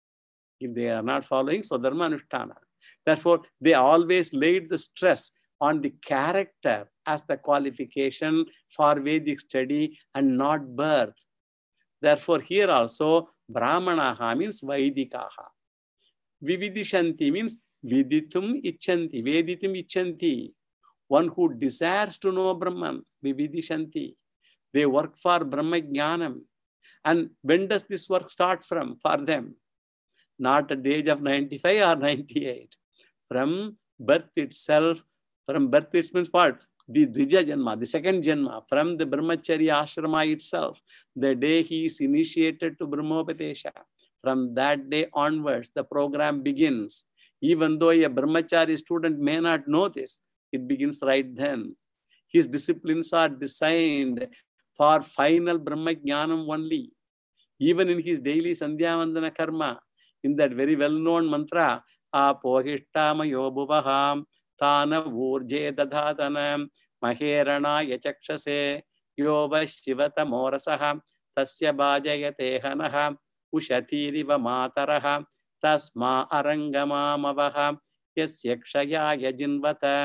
If they are not following Swadharma Anushtana. Therefore, they always laid the stress on the character as the qualification for Vedic study and not birth. Therefore, here also, Brahmanaha means Vaidikaha. Vividishanti means Viditum Ichanti, Veditum Ichanti. One who desires to know Brahman, Vividishanti. They work for Brahma Jnanam. And when does this work start from for them? Not at the age of ninety-five or ninety-eight. From birth itself, from birth it means what? The Dvija Janma, the second Janma, from the Brahmacharya ashrama itself, the day he is initiated to Brahmopatesha. From that day onwards, the program begins. Even though a Brahmachari student may not know this, it begins right then. His disciplines are designed for final Brahma Jnanam only. Even in his daily Sandhya Vandana karma, in that very well-known mantra, Apohishtamayo bhuvaham Tana Vurje Dadhatanam Maherana Yachakshase Yova Shivata Morasaha Tasya Bhajayate Hanaha Ushatiriva Mataraha Tasma Arangama Mavaha Yasyakshaya Yajinvata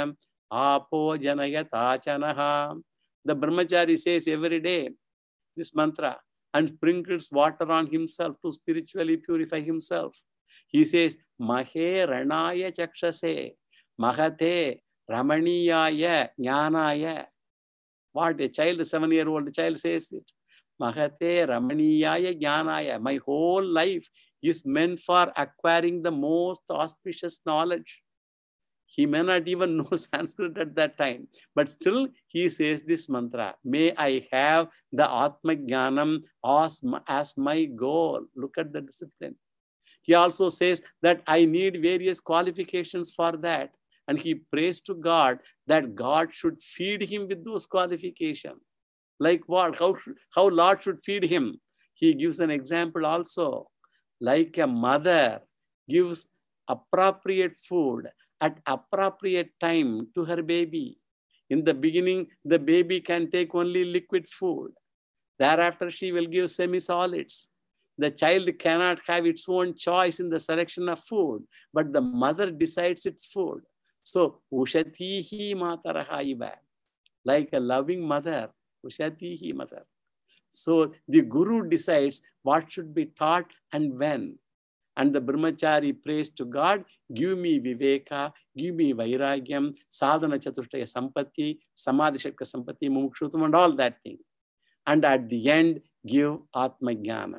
Apo janayata chanaha. The brahmachari says every day this mantra and sprinkles water on himself to spiritually purify himself. He says, Mahe ranaya chakshase, mahate ramaniyaya jnanaya. What a child, a seven-year-old child says it. Mahate ramaniyaya jnanaya. My whole life is meant for acquiring the most auspicious knowledge. He may not even know Sanskrit at that time, but still he says this mantra, may I have the Atma Jnanam as, as my goal. Look at the discipline. He also says that I need various qualifications for that. And he prays to God that God should feed him with those qualifications. Like what? How, how Lord should feed him? He gives an example also. Like a mother gives appropriate food at appropriate time to her baby. In the beginning, the baby can take only liquid food. Thereafter, she will give semi-solids. The child cannot have its own choice in the selection of food, but the mother decides its food. So, ushatihi mataraha iva. Like a loving mother, ushatihi mother. So, the guru decides what should be taught and when. And the brahmachari prays to God, give me viveka, give me vairagyam, sadhana chatushtaya sampatti, samadhi shakka sampatti, mumukshutam, and all that thing. And at the end, give atma jnanam.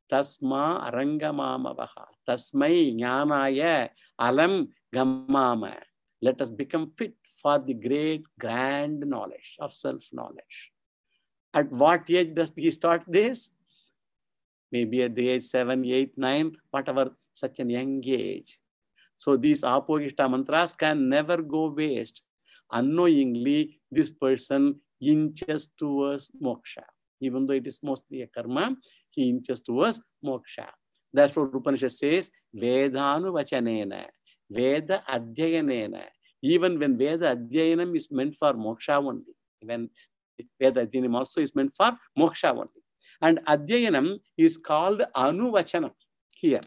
Tasma arangamamavaha, tasmai jnanaya alam gamama. Let us become fit for the great, grand knowledge of self-knowledge. At what age does he start this? Maybe at the age seven, eight, nine, whatever, such a young age. So these apogishta mantras can never go waste. Unknowingly, this person inches towards moksha. Even though it is mostly a karma, he inches towards moksha. Therefore, Upanishad says, Vedanu vachanena, Veda adhyayanena. Even when Veda adhyayanam is meant for moksha only. When Veda adhyayanam also is meant for moksha only. And Adhyayanam is called Anuvachanam here.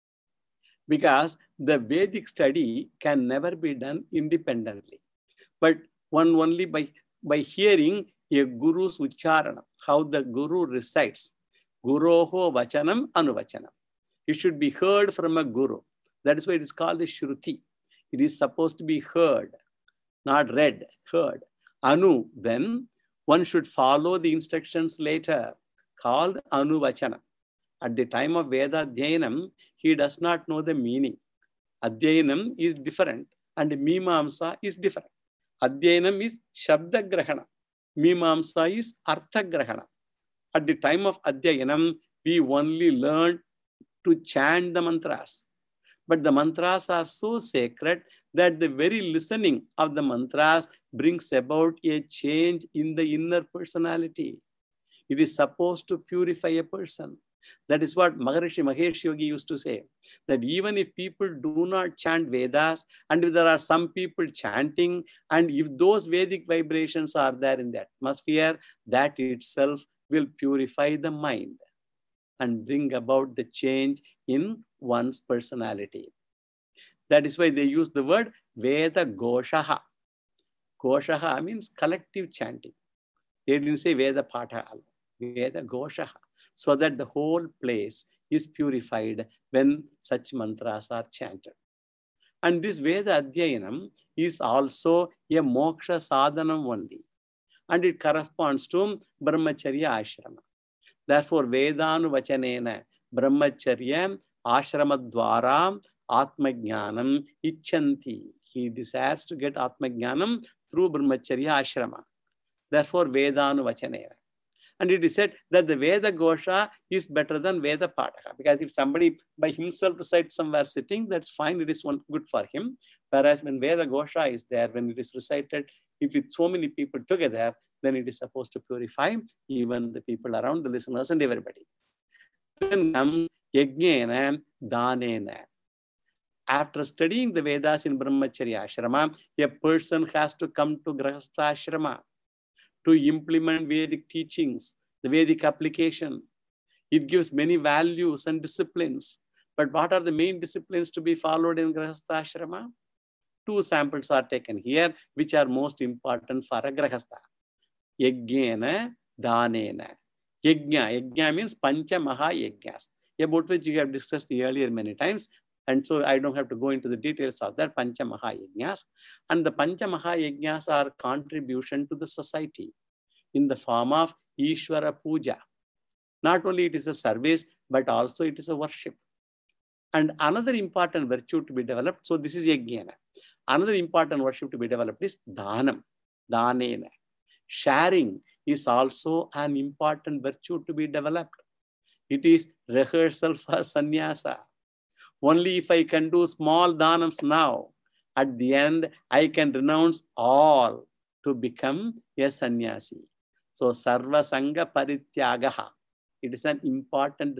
Because the Vedic study can never be done independently. But one only by, by hearing a guru's ucharana, how the guru recites. Guroho vachanam anuvachanam. It should be heard from a guru. That is why it is called a shruti. It is supposed to be heard, not read, heard. Anu, then one should follow the instructions later, called Anuvachana. At the time of Veda Adhyayanam, he does not know the meaning. Adhyayanam is different and Mimamsa is different. Adhyayanam is Shabda Grahana. Mimamsa is Artha Grahana. At the time of Adhyayanam, we only learn to chant the mantras. But the mantras are so sacred that the very listening of the mantras brings about a change in the inner personality. It is supposed to purify a person. That is what Maharishi Mahesh Yogi used to say, that even if people do not chant Vedas, and if there are some people chanting, and if those Vedic vibrations are there in the atmosphere, that itself will purify the mind and bring about the change in one's personality. That is why they use the word Veda Goshaha. Goshaha means collective chanting. They didn't say Veda Patha, Veda Goshaha. So that the whole place is purified when such mantras are chanted. And this Veda Adhyayanam is also a moksha sadhanam only. And it corresponds to Brahmacharya Ashrama. Therefore, Vedanu Vachanena Brahmacharya Ashrama Dwara Atma Jnanam Icchanti. He desires to get Atma Jnanam through Brahmacharya Ashrama. Therefore, Vedanu Vachanena. And it is said that the Veda Gosha is better than Veda Pataka. Because if somebody by himself recites somewhere sitting, that's fine, it is one good for him. Whereas when Veda Gosha is there, when it is recited, if it's so many people together, then it is supposed to purify even the people around, the listeners and everybody. Then comes Yajnena Danena. After studying the Vedas in Brahmacharya Ashrama, a person has to come to Grahastha Ashrama to implement Vedic teachings, the Vedic application. It gives many values and disciplines. But what are the main disciplines to be followed in Grahastha Ashrama? Two samples are taken here, which are most important for a grahastha. Yajnena, Danena. Yajna. Yajna means Pancha Maha Yajnas, about which you have discussed earlier many times. And so I don't have to go into the details of that Pancha Maha Yajnas. And the Pancha Maha Yajnas are contribution to the society in the form of Ishvara Puja. Not only it is a service, but also it is a worship. And another important virtue to be developed, so this is Yajnana. Another important worship to be developed is Dhanam, Dhanena. Sharing is also an important virtue to be developed. It is rehearsal for sannyasa. Only if I can do small dhanams now, at the end, I can renounce all to become a sannyasi. So, sarva sangha parityagaha. It is an important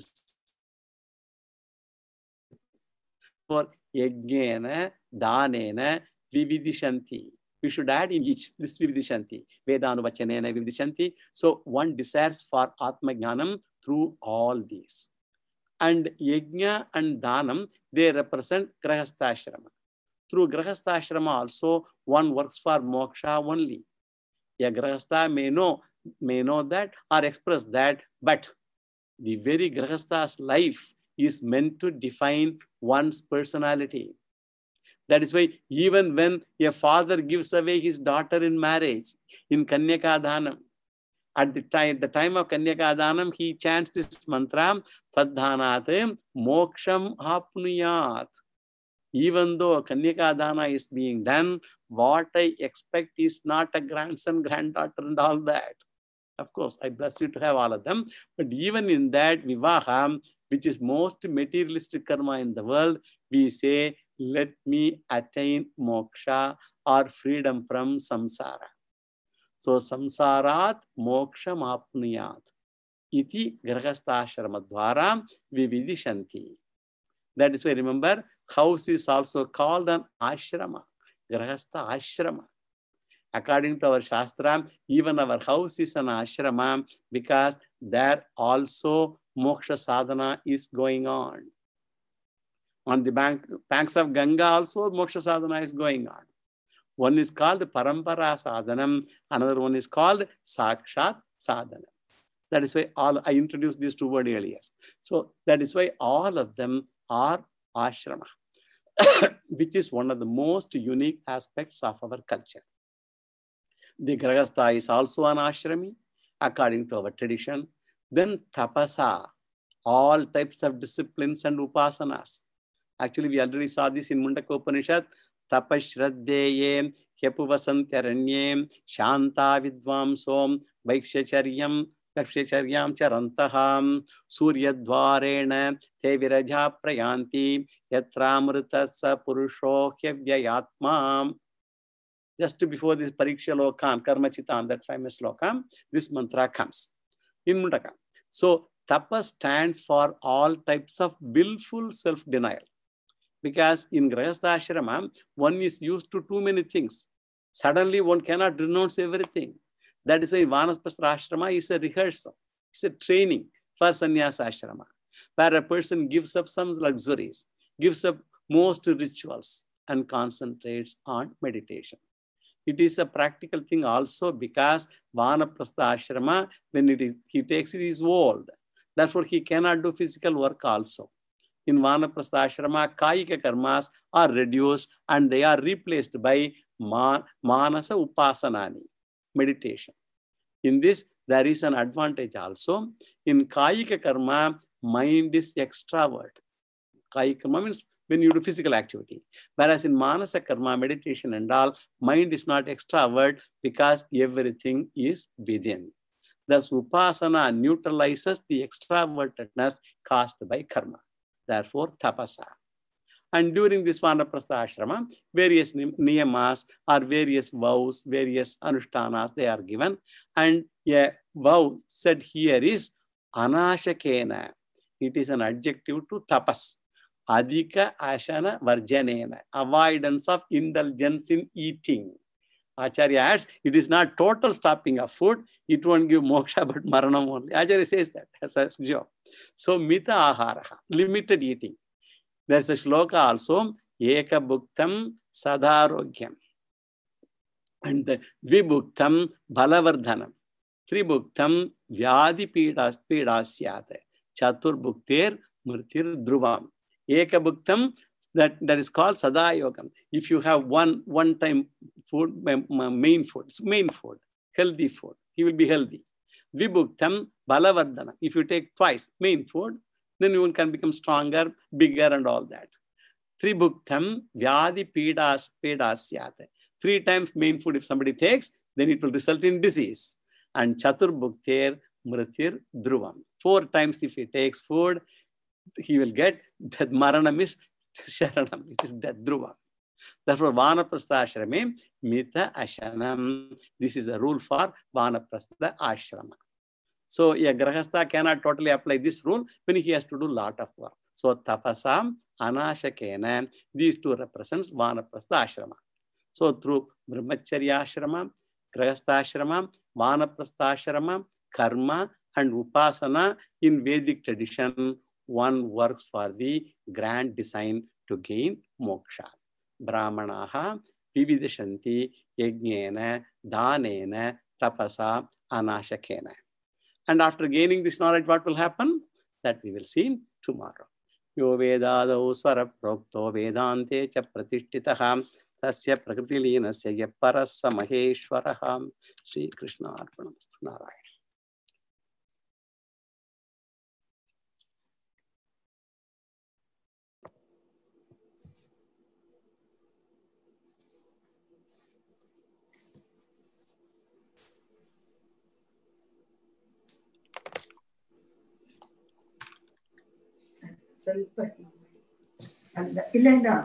for yajnena, dhanena, vividishanti. We should add in each this vividishanti. Vedanuvachanena vividishanti. So, one desires for Atma Jnanam through all these. And yajna and dhanam, they represent grahastha-ashrama. Through grahastha-ashrama also, one works for moksha only. A grahastha may know, may know that or express that, but the very grahastha's life is meant to define one's personality. That is why even when a father gives away his daughter in marriage, in Kanyaka Dhanam, at the time, the time of Kanyaka Dhanam, he chants this mantra, Tadhanat moksham apnuyat. Even though Kanyaka Dana is being done, what I expect is not a grandson, granddaughter and all that. Of course, I bless you to have all of them. But even in that Vivaha, which is most materialistic karma in the world, we say, let me attain moksha or freedom from samsara. So, samsarat moksham apnuyat. Iti grahastha-ashrama dvara vividishanti. That is why, remember, house is also called an ashrama. Grahastha ashrama. According to our Shastra, even our house is an ashrama because there also moksha sadhana is going on. On the bank, banks of Ganga also moksha sadhana is going on. One is called Parampara Sadhanam, another one is called Sakshat Sadhanam. That is why all I introduced these two words earlier. So that is why all of them are ashrama, which is one of the most unique aspects of our culture. The grahastha is also an ashrami, according to our tradition. Then tapasa, all types of disciplines and upasanas. Actually, we already saw this in Mundaka Upanishad. Tapashraddheye, Hyapuvasanthyaranyem, Shanta Vidvamsom, Vaikshacharyam, Vakshacharyam Charantaham, Suryadvarena, Te Viraja Prayanti, Yatramritasa Purusho Hyavyayatmam. Just before this Pariksha Lokam, Karma Chitan, that famous Lokam, this mantra comes in Mundaka. So, Tapa stands for all types of willful self-denial. Because in Grahastha Ashrama, one is used to too many things. Suddenly, one cannot renounce everything. That is why Vanaprastha Ashrama is a rehearsal. It's a training for Sannyasa Ashrama, where a person gives up some luxuries, gives up most rituals, and concentrates on meditation. It is a practical thing also because Vanaprastha Ashrama, when it is, he takes it, is old. Therefore, he cannot do physical work also. In Vanaprastha Ashrama, Kayika karmas are reduced and they are replaced by man, Manasa Upasanani, meditation. In this, there is an advantage also. In Kayika karma, mind is extrovert. Kayika karma means when you do physical activity. Whereas in Manasa karma, meditation and all, mind is not extrovert because everything is within. Thus, Upasana neutralizes the extrovertedness caused by karma. Therefore, tapasa. And during this Vanaprastha Ashrama, various niyamas or various vows, various anushtanas, they are given. And a vow said here is anashakena. It is an adjective to tapas. Adhika ashana varjanena. Avoidance of indulgence in eating. Acharya adds, it is not total stopping of food. It won't give moksha, but maranam only. Acharya says that as a job. So, mita aharaha, limited eating. There's a shloka also, Eka bhuktam Sadarogyam. And the Dvibhuktam Balavardhanam. Tribhuktam Vyadi Pidasyat. Chaturbhuktir Murtir Dhruvam. Ekabhuktam, that, that is called Sadayogam. If you have one one time food, main food, main food, healthy food, he will be healthy. Vibhuktam Balavardhana. If you take twice main food, then you can become stronger, bigger, and all that. Tribhuktam Vyadi Pidas Pedasyat. Three times main food if somebody takes, then it will result in disease. And Chaturbhuktir Mritir Dhruvam. Four times if he takes food, he will get that Maranam is Sharanam. It is death Dhruvam. Therefore, Vanaprastha Ashrame Mita Ashanam. This is a rule for Vanaprastha Ashrama. So, a Grahastha cannot totally apply this rule when he has to do a lot of work. So, Tapasam, Anashakena, these two represents Vanaprastha Ashrama. So, through Brahmacharya Ashrama, Grahastha Ashrama, Vanaprastha Ashrama, Karma, and Upasana in Vedic tradition, one works for the grand design to gain moksha. Brahmanaha vividishanti yajnena danena tapasa anashakena. And after gaining this knowledge, what will happen? That we will see tomorrow. Yo vedado swara prokto vedante cha pratishtitaha tasya prakritilinasya yaparasa maheshwaraha. Sri Krishna Arpanamastu. Narayana. ಸ್ವಲ್ಪ ಇಲ್ಲ ಇಲ್ಲ